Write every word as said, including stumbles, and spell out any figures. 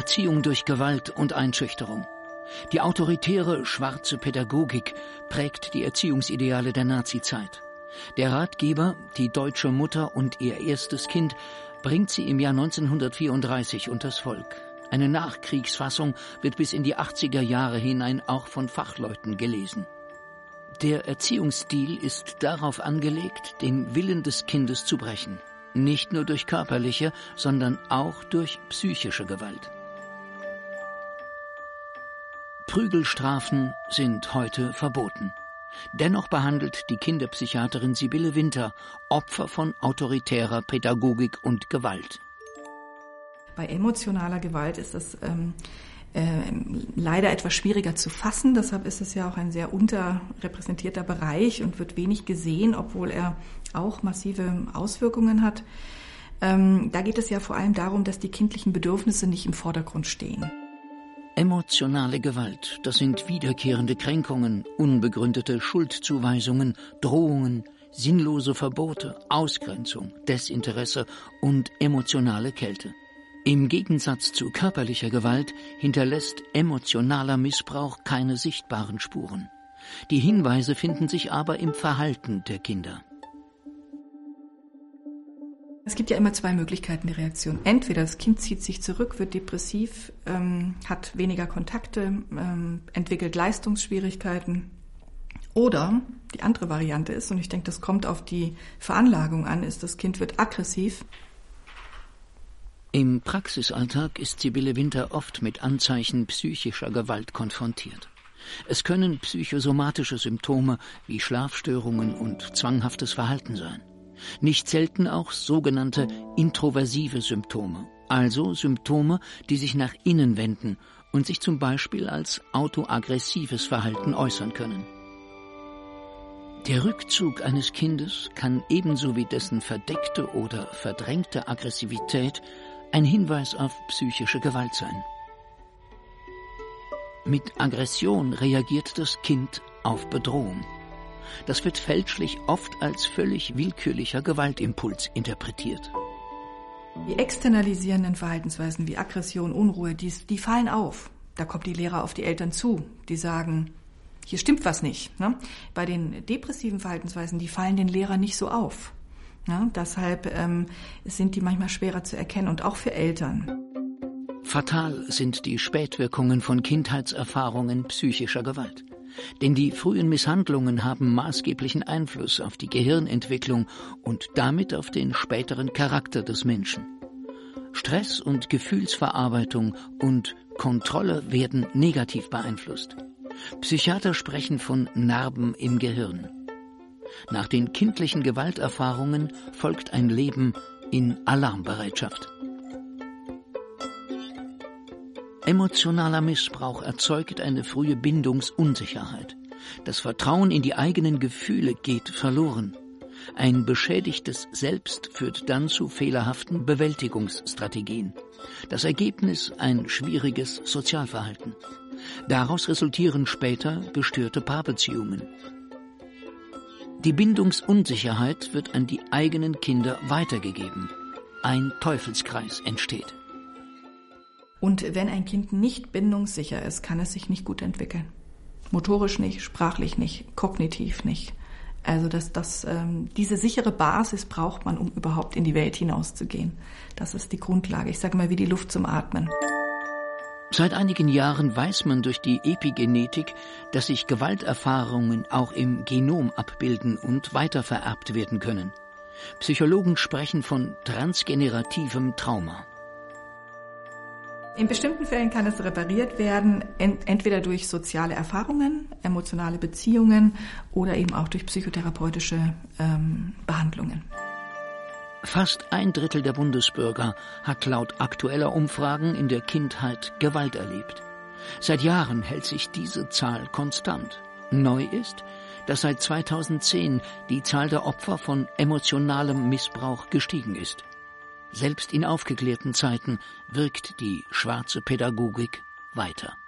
Erziehung durch Gewalt und Einschüchterung. Die autoritäre, schwarze Pädagogik prägt die Erziehungsideale der Nazizeit. Der Ratgeber, die deutsche Mutter und ihr erstes Kind, bringt sie im Jahr neunzehnhundertvierunddreißig unters Volk. Eine Nachkriegsfassung wird bis in die achtziger Jahre hinein auch von Fachleuten gelesen. Der Erziehungsstil ist darauf angelegt, den Willen des Kindes zu brechen. Nicht nur durch körperliche, sondern auch durch psychische Gewalt. Prügelstrafen sind heute verboten. Dennoch behandelt die Kinderpsychiaterin Sibylle Winter Opfer von autoritärer Pädagogik und Gewalt. Bei emotionaler Gewalt ist das ähm, äh, leider etwas schwieriger zu fassen. Deshalb ist es ja auch ein sehr unterrepräsentierter Bereich und wird wenig gesehen, obwohl er auch massive Auswirkungen hat. Ähm, da geht es ja vor allem darum, dass die kindlichen Bedürfnisse nicht im Vordergrund stehen. Emotionale Gewalt, das sind wiederkehrende Kränkungen, unbegründete Schuldzuweisungen, Drohungen, sinnlose Verbote, Ausgrenzung, Desinteresse und emotionale Kälte. Im Gegensatz zu körperlicher Gewalt hinterlässt emotionaler Missbrauch keine sichtbaren Spuren. Die Hinweise finden sich aber im Verhalten der Kinder. Es gibt ja immer zwei Möglichkeiten der Reaktion. Entweder das Kind zieht sich zurück, wird depressiv, ähm, hat weniger Kontakte, ähm, entwickelt Leistungsschwierigkeiten. Oder die andere Variante ist, und ich denke, das kommt auf die Veranlagung an, ist, das Kind wird aggressiv. Im Praxisalltag ist Sibylle Winter oft mit Anzeichen psychischer Gewalt konfrontiert. Es können psychosomatische Symptome wie Schlafstörungen und zwanghaftes Verhalten sein. Nicht selten auch sogenannte introversive Symptome, also Symptome, die sich nach innen wenden und sich zum Beispiel als autoaggressives Verhalten äußern können. Der Rückzug eines Kindes kann ebenso wie dessen verdeckte oder verdrängte Aggressivität ein Hinweis auf psychische Gewalt sein. Mit Aggression reagiert das Kind auf Bedrohung. Das wird fälschlich oft als völlig willkürlicher Gewaltimpuls interpretiert. Die externalisierenden Verhaltensweisen wie Aggression, Unruhe, die, die fallen auf. Da kommt die Lehrer auf die Eltern zu, die sagen, hier stimmt was nicht. Ne? Bei den depressiven Verhaltensweisen, die fallen den Lehrern nicht so auf. Ja, deshalb ähm, sind die manchmal schwerer zu erkennen und auch für Eltern. Fatal sind die Spätwirkungen von Kindheitserfahrungen psychischer Gewalt. Denn die frühen Misshandlungen haben maßgeblichen Einfluss auf die Gehirnentwicklung und damit auf den späteren Charakter des Menschen. Stress und Gefühlsverarbeitung und Kontrolle werden negativ beeinflusst. Psychiater sprechen von Narben im Gehirn. Nach den kindlichen Gewalterfahrungen folgt ein Leben in Alarmbereitschaft. Emotionaler Missbrauch erzeugt eine frühe Bindungsunsicherheit. Das Vertrauen in die eigenen Gefühle geht verloren. Ein beschädigtes Selbst führt dann zu fehlerhaften Bewältigungsstrategien. Das Ergebnis ein schwieriges Sozialverhalten. Daraus resultieren später gestörte Paarbeziehungen. Die Bindungsunsicherheit wird an die eigenen Kinder weitergegeben. Ein Teufelskreis entsteht. Und wenn ein Kind nicht bindungssicher ist, kann es sich nicht gut entwickeln. Motorisch nicht, sprachlich nicht, kognitiv nicht. Also das, das, ähm, diese sichere Basis braucht man, um überhaupt in die Welt hinauszugehen. Das ist die Grundlage. Ich sage mal, wie die Luft zum Atmen. Seit einigen Jahren weiß man durch die Epigenetik, dass sich Gewalterfahrungen auch im Genom abbilden und weitervererbt werden können. Psychologen sprechen von transgenerativem Trauma. In bestimmten Fällen kann es repariert werden, entweder durch soziale Erfahrungen, emotionale Beziehungen oder eben auch durch psychotherapeutische ähm, Behandlungen. Fast ein Drittel der Bundesbürger hat laut aktueller Umfragen in der Kindheit Gewalt erlebt. Seit Jahren hält sich diese Zahl konstant. Neu ist, dass seit zweitausendzehn die Zahl der Opfer von emotionalem Missbrauch gestiegen ist. Selbst in aufgeklärten Zeiten wirkt die schwarze Pädagogik weiter.